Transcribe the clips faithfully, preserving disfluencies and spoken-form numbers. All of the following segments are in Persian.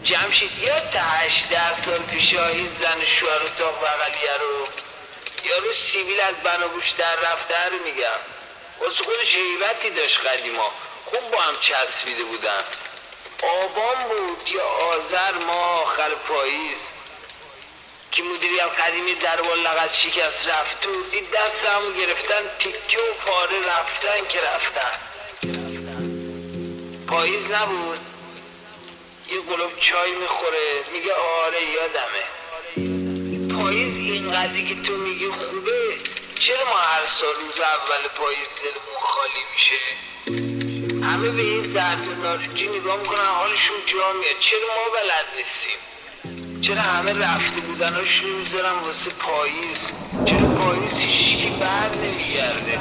جمشید یاد تا هشده سال پیش این زن شوهر اتاق بغلیه رو یارو سیبیل از بناگوش در رفته رو میگم. واسه خودش هیبتی داشت قدیما، خوب با هم چسبیده بودن. آبان بود یا آذر ماه آخر پاییز که مدیری هم قدیمی در بال لغت شکست رفت تو دید دست همو گرفتن تیکه و پاره رفتن که رفتن. پاییز نبود یه گلوب چای میخوره میگه آره یادمه. پاییز اینقدری که تو میگی خوبه، چرا ما هر سال روز اول پاییز دلمون خالی میشه؟ همه به این زرد و نارنجی نگاه میکنن حالشون جا میاد، چرا ما بلد نیستیم؟ چرا همه رفته بودناشون میذارن واسه پاییز؟ چرا پاییز هیچکی بر نمیگرده؟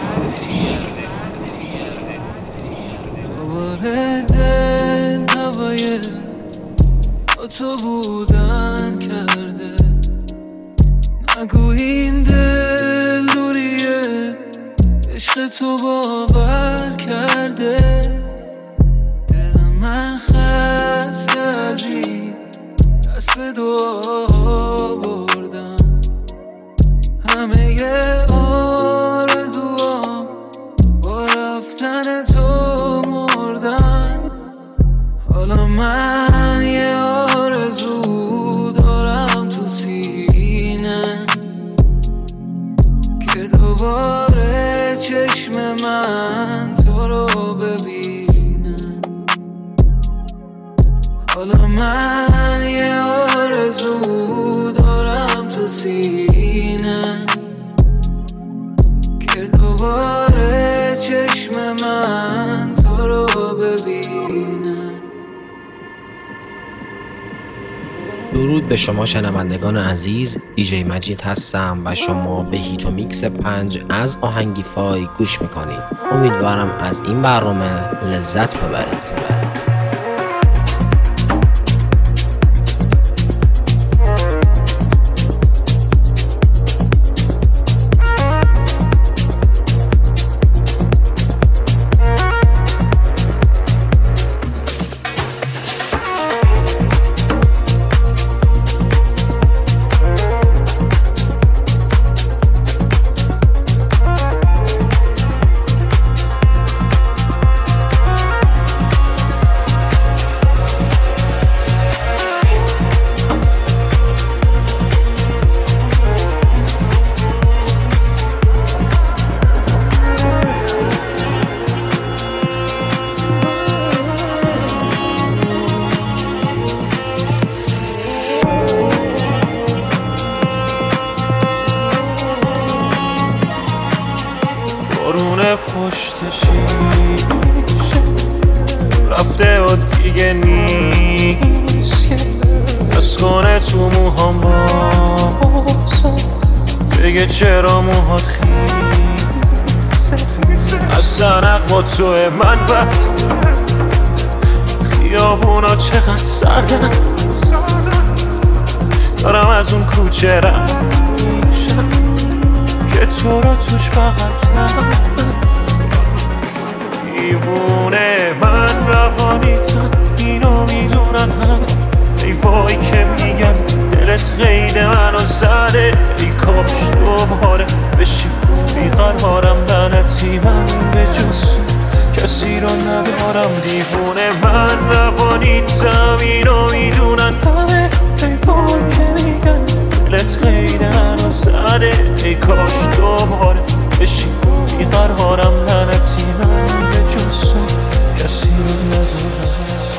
دوباره دل هوای با تو بودن کرده، نگو این دل دوریه عشق تو باور کرده. دل من خسته از این دست به دعا بردم، همه آرزوام با رفتن تو مردن. حالا من یه آرزو دارم تو سینه که دوباره چشم من تو رو ببینه. حالا من یه آرزو دارم تو سینه که دوباره چشم من تو رو ببینه. درود به شما شنوندگان عزیز، دیجی مجید هستم و شما به هیت و میکس پنج از آهنگیفای گوش میکنید. امیدوارم از این برنامه لذت ببرید. بارون پشت شیشه رفته و دیگه نیست، دست کنه تو موهام بازم بگه چرا موهات خیسه. از سرق با توه من بد، خیابونا چقدر سردن، دارم از اون کوچه رد میشم که تو رو توش بغل کردم. دیوونه من روانیتم، اینو میدونن همه. ای وای که میگم دلت قید منو زده، ای کاش دوباره بشی بیقرارم. لعنتی من به جز کسی رو ندارم. دیوونه من روانیتم، اینو میدونن همه. ای وای که میگن دلت قید منو زده، ای کاش دوباره بشی بیقرارم. لعنتی من به جز کسی رو ندارم.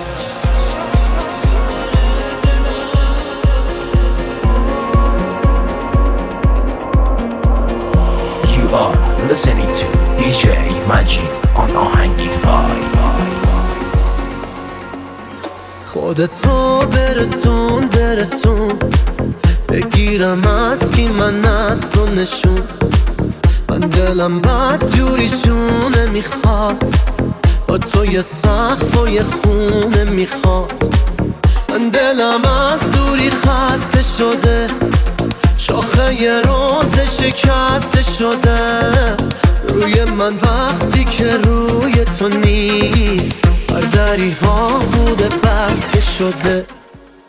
You are listening to دی جی Majid on آهنگیفای. خودتو برسون برسون، بگیرم از کی من اصل و نشون. من دلم بد جوریشونه میخواد، با تو یه سقف و یه خونه میخواد. من دلم از دوری خسته شده، شاخه یه روز شکسته شده. روی من وقتی که روی تو نیست، بر دریها بوده بسته شده.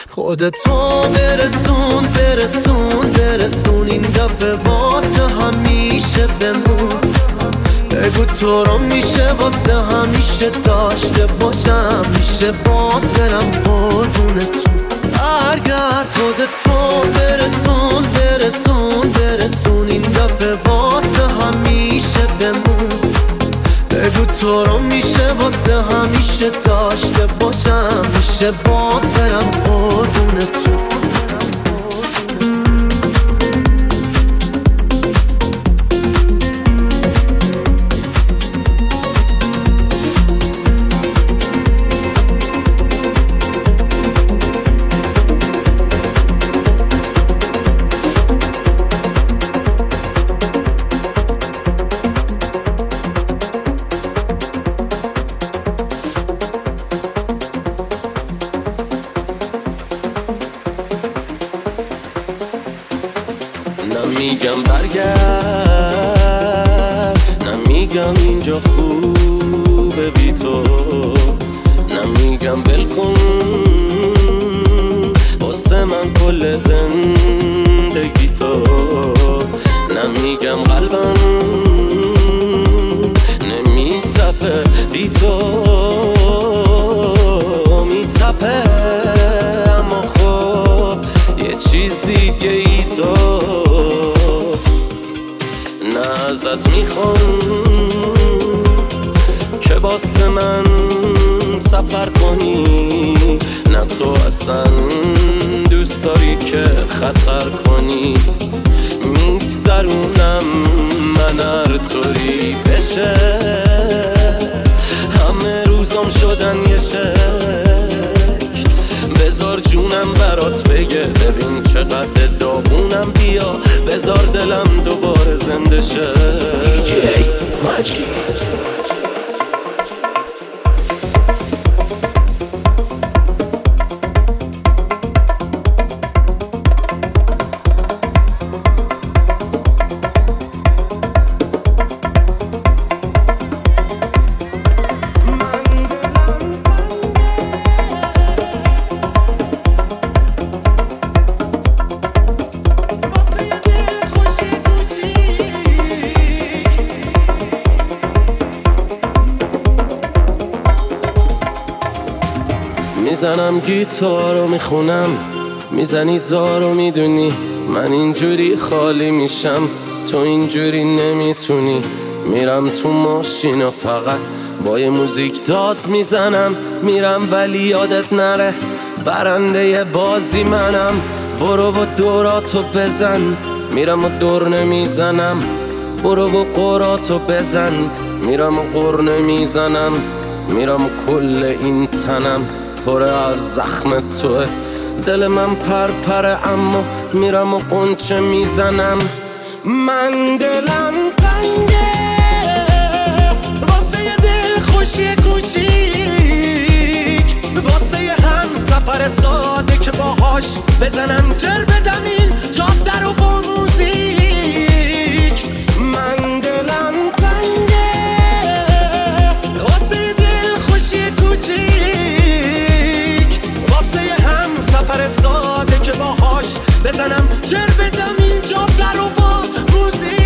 خودتو برسون برسون برسون این دفعه واسه همیشه بمون. بگو تو رو میشه واسه همیشه داشته باشم، میشه باز برم قربونتون. برگرد خودتو برسون برسون برسون این دفعه واسه همیشه بمون. بگو تو رو میشه واسه همیشه داشته باشم، میشه باز برم قربونتون. نمیگم برگرد، نمیگم اینجا خوبه بی تو، نمیگم بلکن واسه من کل زندگی تو، نمیگم قلبم نمیتپه بی تو، میتپه اما خب یه چیز دیگه ای تو. نه ازت میخوام که واسه من سفر کنی، نه تو اصلا دوست داری که خطر کنی. میگذرونم من هر طوری بشه، همه روزام شدن یه شکل. بذار جونم برات بگه ببین چقدر داغونم، بیا بذار دلم دوباره زنده شه. دیجی ماجید. میزنم گیتارو میخونم، میزنی زارو میدونی من اینجوری خالی میشم، تو اینجوری نمیتونی. میرم تو ماشین و فقط با یه موزیک داد میزنم، میرم ولی یادت نره برنده بازی منم. برو و دوراتو بزن، میرم و دور نمیزنم. برو و قراتو بزن، میرم و قر نمیزنم. میرم و کل این تنم پر از زخم توه، دل من پرپره اما میرم و قنچه میزنم. من دلم تنگه واسه یه دل خوشی کوچیک، واسه یه هم سفر ساده که باهاش بزنم جر بدم این جاده رو با موزیک. من دلم تنگه واسه یه دل خوشی کوچیک، واسه یه هم سفر ساده که باهاش بزنم جر بدم این جاده رو با موزیک.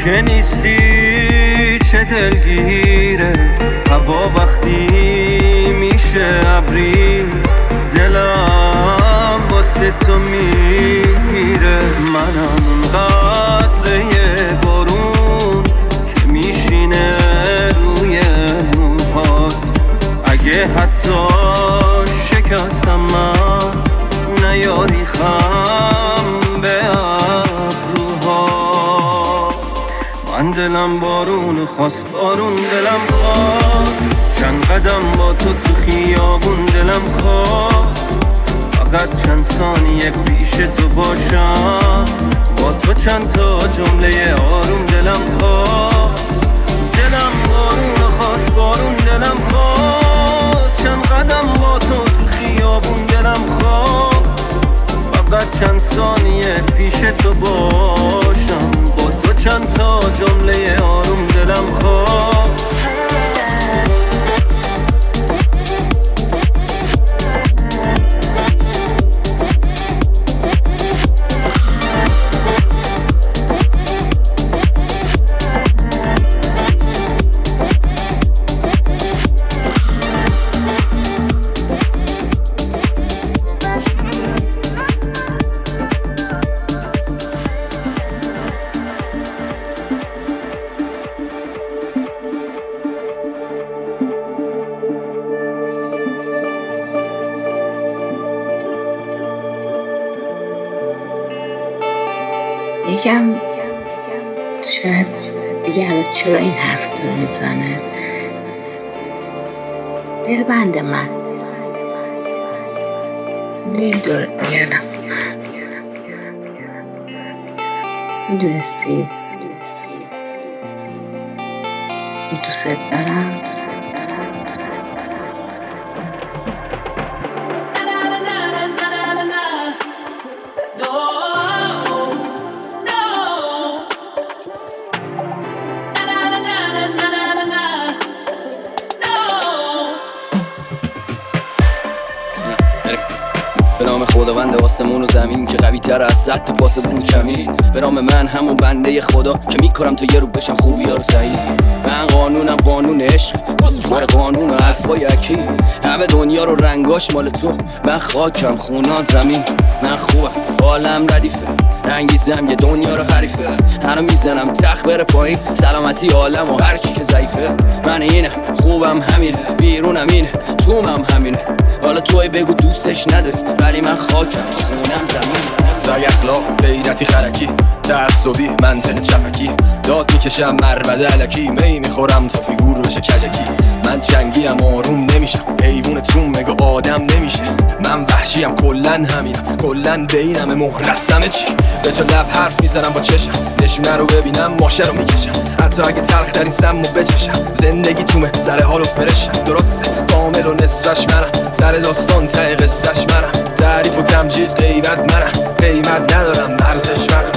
که نیستی چه دلگیره، هوا وقتی میشه ابری دلم واسه تو میره. منم اون قطره بارون که میشینه روی موهات، اگه حتی شکستم من نیاری خم به ابروها. من دلم بارون خواست، بارون دلم خواست، چند قدم با تو تو خیابون دلم خواست، فقط چند ثانیه پیش تو باشم، با تو چند تا جمله آروم دلم خواست. دلم بارون خواست، بارون دلم خواست، چند قدم با تو تو خیابون دلم خواست، فقط چند ثانیه پیش تو باشم، با تو چند تا جمله آروم دلم خواست. یکم شاید بگه الان چرا این حرف داره میزنه. دل بند من لیل داره میگردم، میدونستی دوست دارم. به نام خداوند آسمون و زمین که قوی تر از صد تا پاس بون کمین، به نام من همون بنده خدا که میکنم تو یه رو بشم خوبی ها رو سعید. من قانونم قانون عشق، مال قانون و حرفای اکی، همه دنیا رو رنگاش مال تو، من خاکم خونان زمین. من خوبم عالم ردیفه، انگیزم یه دنیا رو حریفه، هنو میزنم تخت بره پایین، سلامتی عالم و هر کی که ضعیفه. من اینه خوبم همینه، بیرونم اینه تومم همینه، حالا توی بگو دوستش نداری ولی من خاکم خونم زمین. سعی اخلاق غیرتی خرکی، تعصبی منطق چپکی، داد میکشم مربده علکی، می میخورم تا فیگور بشه کجکی. من جنگیم آروم نمیشم، حیوان تو مگه آدم نمیشه، من وحشیم کلن همینم، کلن بینم مهرسمه چی، به جا لب حرف میزنم با چشم، نشونه رو ببینم ماشه رو میکشم، حتی اگه تلخ در این سمو بچشم، زندگی تومه ذره حالو فرشم، درسته کامل و نصفش منم، سر داستان ته قصهش منم، تعریف و تمجید غیبت منم، قیمت ندارم ارزش منم.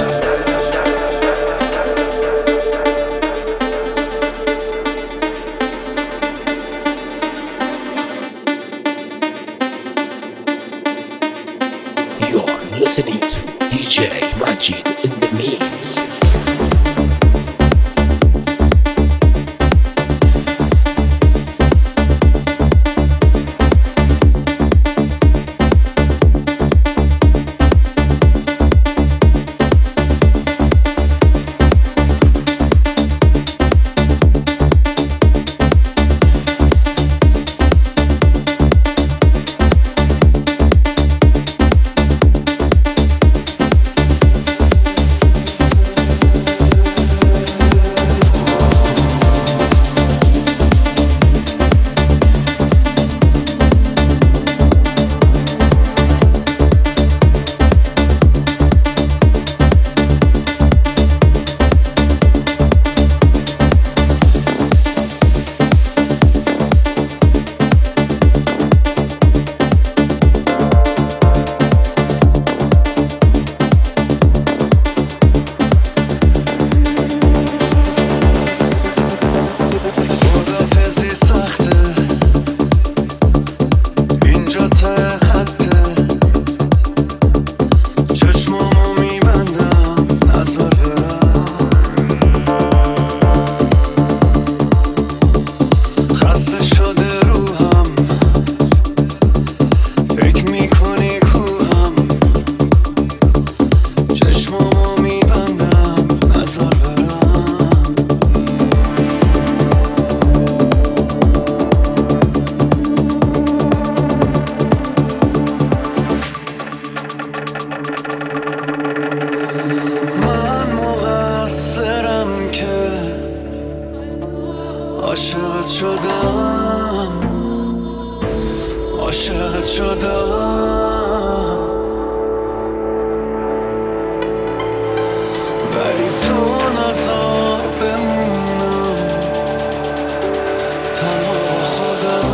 You're listening to D J Majid in the mix. عاشقت شدم عاشقت شدم ولی تو نظر بمونم تنها با خودم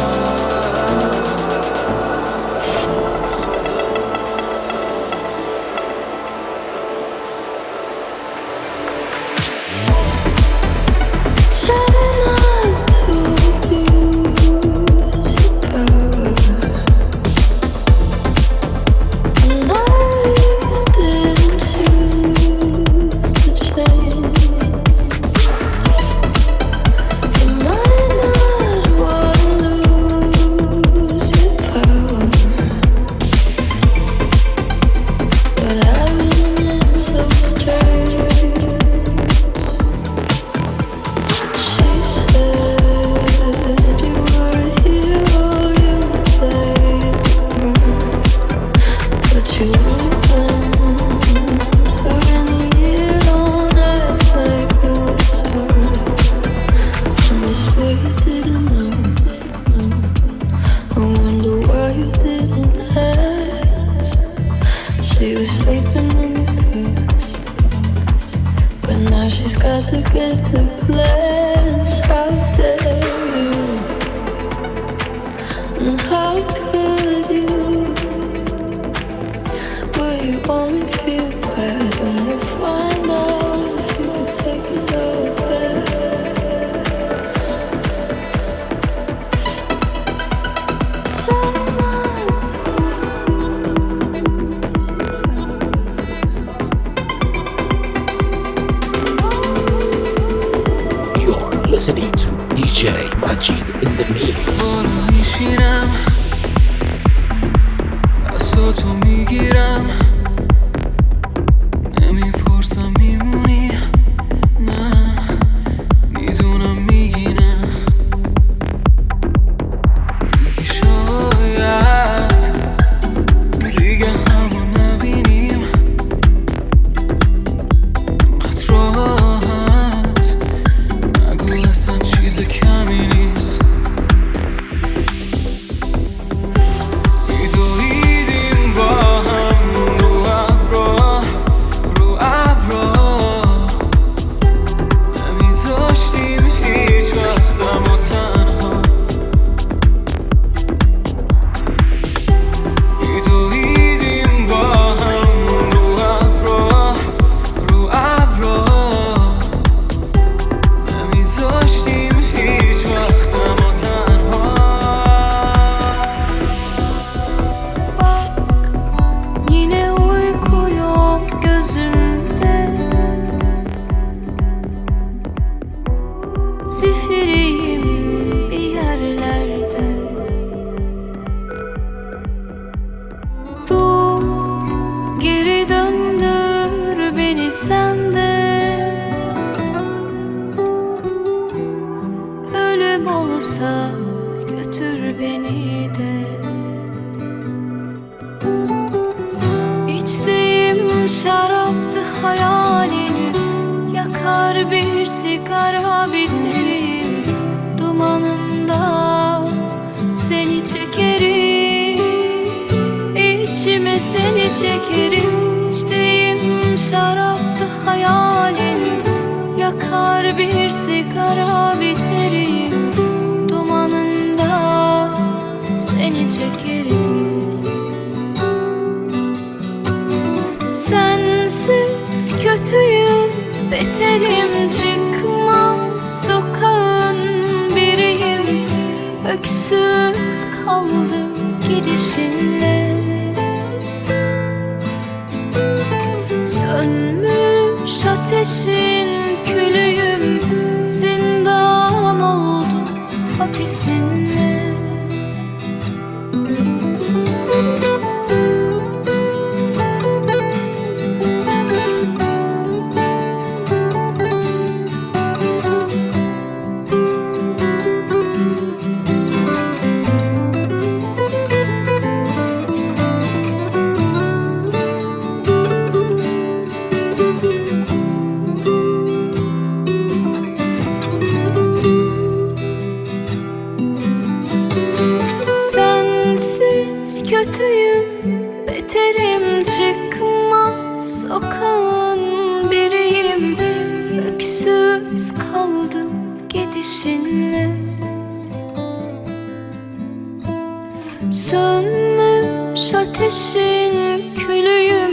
Listening to دی جی Majid in the mix. میشینم دستاتو میگیرم نمیپرسم میمونی نه میدونم میگی نه میگی شاید دیگه همو نبینیم قد راحت نگو اصلا چیز کمی نیست میدویدیم با هم رو ابرا رو ابرا نمیذاشتیم هیچ وقتمو تنها میدویدیم با هم رو ابرا رو ابرا نمیذاشتیم هیچ وقتمو تنها Yine uyku yok gözümde, zifiriyim bir yerlerde. Dur, geri döndür beni sende. Ölüm olsa götür beni de. İçtiğim şaraptı hayalin, yakar bir sigara biterim. Dumanında seni çekerim, içime seni çekerim. İçtiğim şaraptı hayalin, yakar bir sigara biterim. Dumanında seni çekerim. Sensiz kötüyüm, beterim, çıkmaz sokağın biriyim. Öksüz kaldım gidişinle. Sönmüş ateşin külüyüm, zindan oldum hapisinle. kötüyüm, beterim, çıkma sokağın biriyim. Öksüz kaldım gidişinle. Sönmüş ateşin külüyüm,